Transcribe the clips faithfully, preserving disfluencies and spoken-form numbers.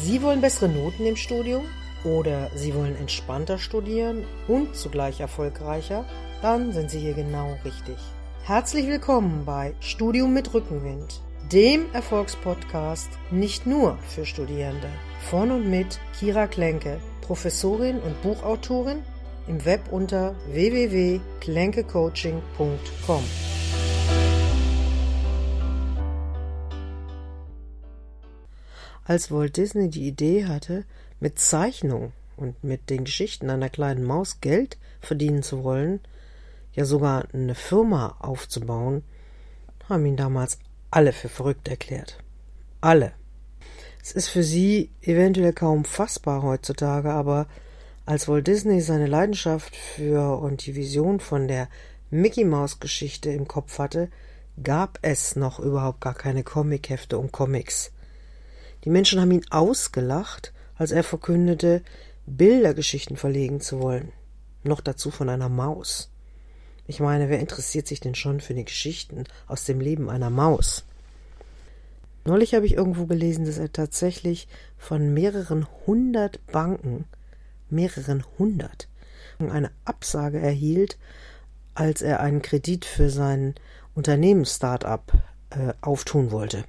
Sie wollen bessere Noten im Studium oder Sie wollen entspannter studieren und zugleich erfolgreicher? Dann sind Sie hier genau richtig. Herzlich willkommen bei Studium mit Rückenwind, dem Erfolgspodcast nicht nur für Studierende. Von und mit Kira Klenke, Professorin und Buchautorin, im Web unter w w w punkt klenkecoaching punkt com. Als Walt Disney die Idee hatte, mit Zeichnung und mit den Geschichten einer kleinen Maus Geld verdienen zu wollen, ja sogar eine Firma aufzubauen, haben ihn damals alle für verrückt erklärt. Alle. Es ist für sie eventuell kaum fassbar heutzutage, aber als Walt Disney seine Leidenschaft für und die Vision von der Mickey-Maus-Geschichte im Kopf hatte, gab es noch überhaupt gar keine Comichefte und Comics. Die Menschen haben ihn ausgelacht, als er verkündete, Bildergeschichten verlegen zu wollen. Noch dazu von einer Maus. Ich meine, wer interessiert sich denn schon für die Geschichten aus dem Leben einer Maus? Neulich habe ich irgendwo gelesen, dass er tatsächlich von mehreren hundert Banken, mehreren hundert, eine Absage erhielt, als er einen Kredit für sein Unternehmens-Start-up äh, auftun wollte.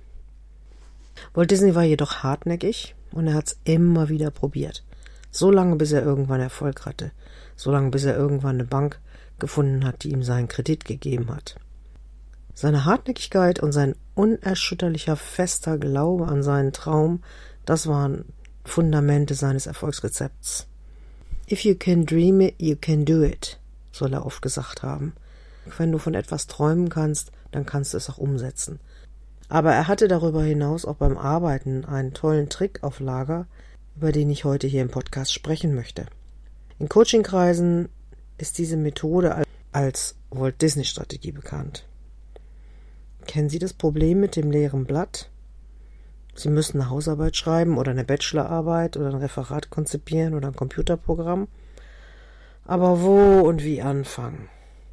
Walt Disney war jedoch hartnäckig und er hat es immer wieder probiert. So lange, bis er irgendwann Erfolg hatte. So lange, bis er irgendwann eine Bank gefunden hat, die ihm seinen Kredit gegeben hat. Seine Hartnäckigkeit und sein unerschütterlicher, fester Glaube an seinen Traum, das waren Fundamente seines Erfolgsrezepts. If you can dream it, you can do it, soll er oft gesagt haben. Wenn du von etwas träumen kannst, dann kannst du es auch umsetzen. Aber er hatte darüber hinaus auch beim Arbeiten einen tollen Trick auf Lager, über den ich heute hier im Podcast sprechen möchte. In Coachingkreisen ist diese Methode als Walt-Disney-Strategie bekannt. Kennen Sie das Problem mit dem leeren Blatt? Sie müssen eine Hausarbeit schreiben oder eine Bachelorarbeit oder ein Referat konzipieren oder ein Computerprogramm. Aber wo und wie anfangen?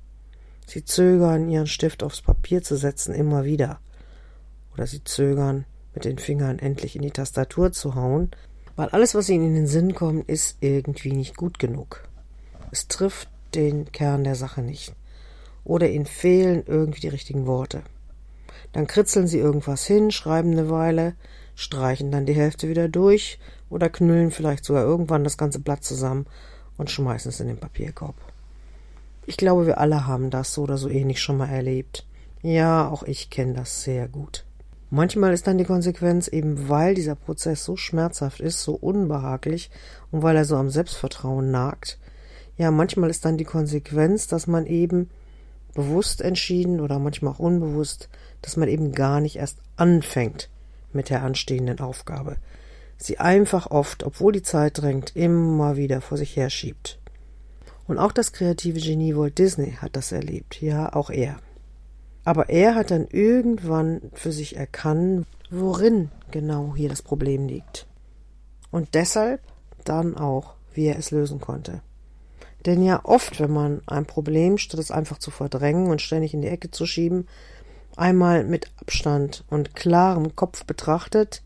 Sie zögern, Ihren Stift aufs Papier zu setzen, immer wieder. Oder Sie zögern, mit den Fingern endlich in die Tastatur zu hauen, weil alles, was Ihnen in den Sinn kommt, ist irgendwie nicht gut genug. Es trifft den Kern der Sache nicht. Oder Ihnen fehlen irgendwie die richtigen Worte. Dann kritzeln Sie irgendwas hin, schreiben eine Weile, streichen dann die Hälfte wieder durch oder knüllen vielleicht sogar irgendwann das ganze Blatt zusammen und schmeißen es in den Papierkorb. Ich glaube, wir alle haben das so oder so ähnlich schon mal erlebt. Ja, auch ich kenne das sehr gut. Manchmal ist dann die Konsequenz, eben weil dieser Prozess so schmerzhaft ist, so unbehaglich und weil er so am Selbstvertrauen nagt, ja, manchmal ist dann die Konsequenz, dass man eben bewusst entschieden oder manchmal auch unbewusst, dass man eben gar nicht erst anfängt mit der anstehenden Aufgabe. Sie einfach oft, obwohl die Zeit drängt, immer wieder vor sich herschiebt. Und auch das kreative Genie Walt Disney hat das erlebt, ja, auch er. Aber er hat dann irgendwann für sich erkannt, worin genau hier das Problem liegt. Und deshalb dann auch, wie er es lösen konnte. Denn ja oft, wenn man ein Problem, statt es einfach zu verdrängen und ständig in die Ecke zu schieben, einmal mit Abstand und klarem Kopf betrachtet,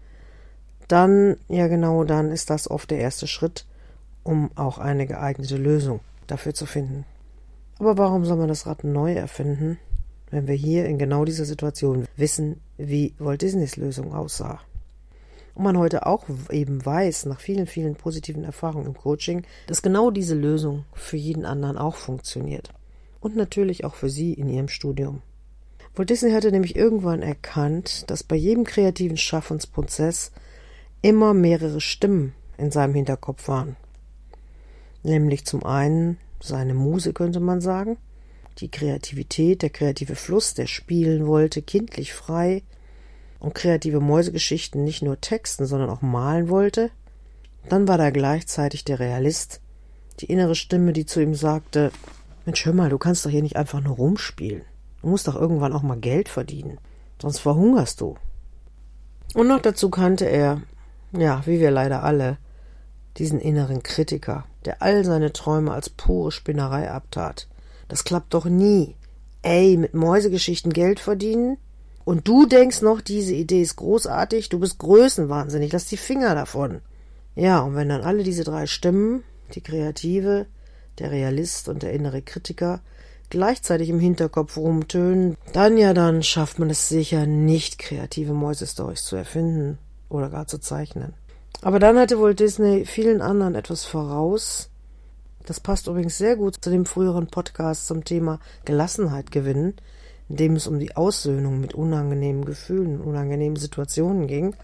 dann, ja genau dann ist das oft der erste Schritt, um auch eine geeignete Lösung dafür zu finden. Aber warum soll man das Rad neu erfinden, wenn wir hier in genau dieser Situation wissen, wie Walt Disneys Lösung aussah? Und man heute auch eben weiß, nach vielen, vielen positiven Erfahrungen im Coaching, dass genau diese Lösung für jeden anderen auch funktioniert. Und natürlich auch für Sie in Ihrem Studium. Walt Disney hatte nämlich irgendwann erkannt, dass bei jedem kreativen Schaffensprozess immer mehrere Stimmen in seinem Hinterkopf waren. Nämlich zum einen seine Muse, könnte man sagen, die Kreativität, der kreative Fluss, der spielen wollte, kindlich frei und kreative Mäusegeschichten nicht nur texten, sondern auch malen wollte. Dann war da gleichzeitig der Realist, die innere Stimme, die zu ihm sagte, Mensch, hör mal, du kannst doch hier nicht einfach nur rumspielen. Du musst doch irgendwann auch mal Geld verdienen, sonst verhungerst du. Und noch dazu kannte er, ja, wie wir leider alle, diesen inneren Kritiker, der all seine Träume als pure Spinnerei abtat. Das klappt doch nie. Ey, mit Mäusegeschichten Geld verdienen? Und du denkst noch, diese Idee ist großartig, du bist größenwahnsinnig, lass die Finger davon. Ja, und wenn dann alle diese drei Stimmen, die Kreative, der Realist und der innere Kritiker, gleichzeitig im Hinterkopf rumtönen, dann ja, dann schafft man es sicher nicht, kreative Mäuse-Storys zu erfinden oder gar zu zeichnen. Aber dann hatte Walt Disney vielen anderen etwas voraus. Das passt übrigens sehr gut zu dem früheren Podcast zum Thema Gelassenheit gewinnen, in dem es um die Aussöhnung mit unangenehmen Gefühlen, unangenehmen Situationen ging.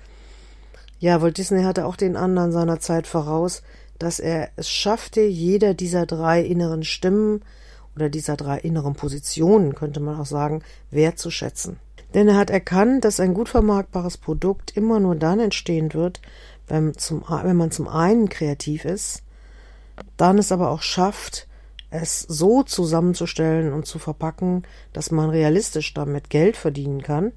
Ja, Walt Disney hatte auch den anderen seiner Zeit voraus, dass er es schaffte, jeder dieser drei inneren Stimmen oder dieser drei inneren Positionen, könnte man auch sagen, wertzuschätzen. Denn er hat erkannt, dass ein gut vermarktbares Produkt immer nur dann entstehen wird, wenn, zum, wenn man zum einen kreativ ist, dann es aber auch schafft, es so zusammenzustellen und zu verpacken, dass man realistisch damit Geld verdienen kann.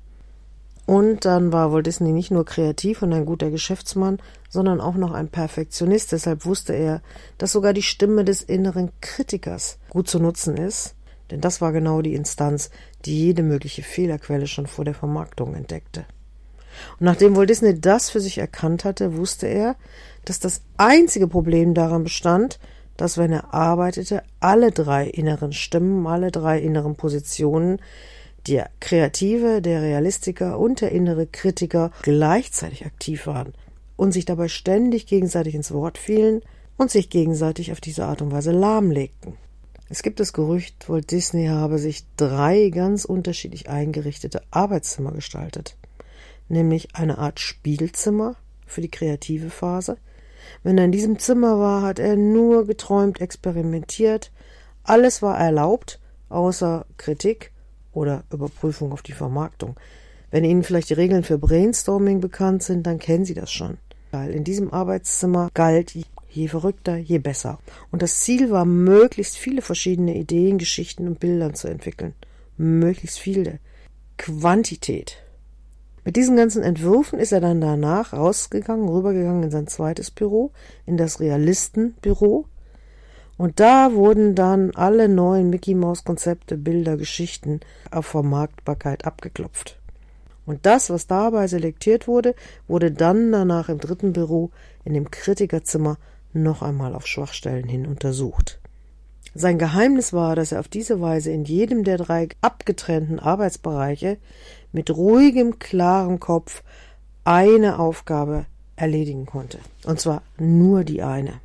Und dann war Walt Disney nicht nur kreativ und ein guter Geschäftsmann, sondern auch noch ein Perfektionist. Deshalb wusste er, dass sogar die Stimme des inneren Kritikers gut zu nutzen ist. Denn das war genau die Instanz, die jede mögliche Fehlerquelle schon vor der Vermarktung entdeckte. Und nachdem Walt Disney das für sich erkannt hatte, wusste er, dass das einzige Problem daran bestand, dass, wenn er arbeitete, alle drei inneren Stimmen, alle drei inneren Positionen, der Kreative, der Realistiker und der innere Kritiker gleichzeitig aktiv waren und sich dabei ständig gegenseitig ins Wort fielen und sich gegenseitig auf diese Art und Weise lahmlegten. Es gibt das Gerücht, Walt Disney habe sich drei ganz unterschiedlich eingerichtete Arbeitszimmer gestaltet, nämlich eine Art Spiegelzimmer für die kreative Phase. Wenn er in diesem Zimmer war, hat er nur geträumt, experimentiert. Alles war erlaubt, außer Kritik oder Überprüfung auf die Vermarktung. Wenn Ihnen vielleicht die Regeln für Brainstorming bekannt sind, dann kennen Sie das schon. Weil in diesem Arbeitszimmer galt, je verrückter, je besser. Und das Ziel war, möglichst viele verschiedene Ideen, Geschichten und Bilder zu entwickeln. Möglichst viele. Quantität. Mit diesen ganzen Entwürfen ist er dann danach rausgegangen, rübergegangen in sein zweites Büro, in das Realistenbüro. Und da wurden dann alle neuen Mickey-Maus-Konzepte, Bilder, Geschichten auf Vermarktbarkeit abgeklopft. Und das, was dabei selektiert wurde, wurde dann danach im dritten Büro, in dem Kritikerzimmer, noch einmal auf Schwachstellen hin untersucht. Sein Geheimnis war, dass er auf diese Weise in jedem der drei abgetrennten Arbeitsbereiche mit ruhigem, klarem Kopf eine Aufgabe erledigen konnte. Und zwar nur die eine.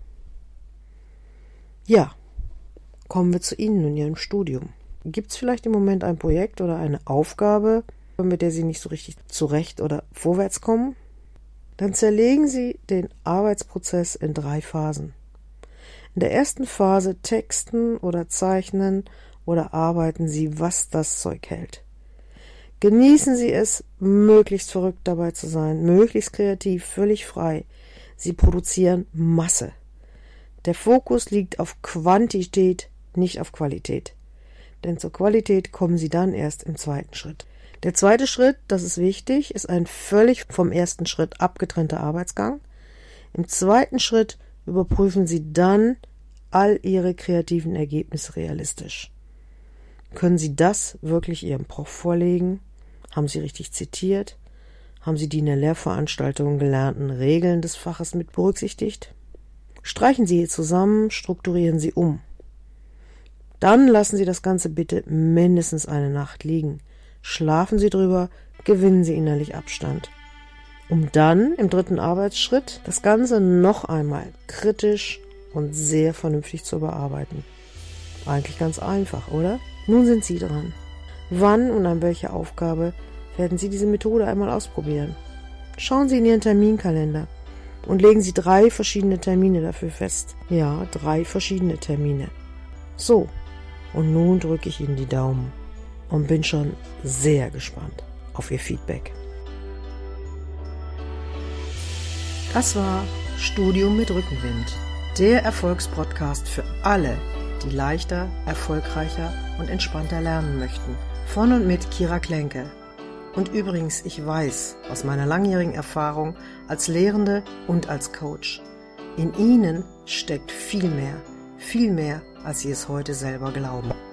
Ja, kommen wir zu Ihnen und Ihrem Studium. Gibt es vielleicht im Moment ein Projekt oder eine Aufgabe, mit der Sie nicht so richtig zurecht oder vorwärts kommen? Dann zerlegen Sie den Arbeitsprozess in drei Phasen. In der ersten Phase texten oder zeichnen oder arbeiten Sie, was das Zeug hält. Genießen Sie es, möglichst verrückt dabei zu sein, möglichst kreativ, völlig frei. Sie produzieren Masse. Der Fokus liegt auf Quantität, nicht auf Qualität. Denn zur Qualität kommen Sie dann erst im zweiten Schritt. Der zweite Schritt, das ist wichtig, ist ein völlig vom ersten Schritt abgetrennter Arbeitsgang. Im zweiten Schritt überprüfen Sie dann all Ihre kreativen Ergebnisse realistisch. Können Sie das wirklich Ihrem Prof vorlegen? Haben Sie richtig zitiert? Haben Sie die in der Lehrveranstaltung gelernten Regeln des Faches mit berücksichtigt? Streichen Sie hier zusammen, strukturieren Sie um. Dann lassen Sie das Ganze bitte mindestens eine Nacht liegen. Schlafen Sie drüber, gewinnen Sie innerlich Abstand. Um dann im dritten Arbeitsschritt das Ganze noch einmal kritisch und sehr vernünftig zu überarbeiten. Eigentlich ganz einfach, oder? Nun sind Sie dran. Wann und an welcher Aufgabe werden Sie diese Methode einmal ausprobieren? Schauen Sie in Ihren Terminkalender und legen Sie drei verschiedene Termine dafür fest. Ja, drei verschiedene Termine. So, und nun drücke ich Ihnen die Daumen und bin schon sehr gespannt auf Ihr Feedback. Das war Studium mit Rückenwind, der Erfolgspodcast für alle, die leichter, erfolgreicher und entspannter lernen möchten. Von und mit Kira Klenke. Und übrigens, ich weiß aus meiner langjährigen Erfahrung als Lehrende und als Coach, in Ihnen steckt viel mehr, viel mehr, als Sie es heute selber glauben.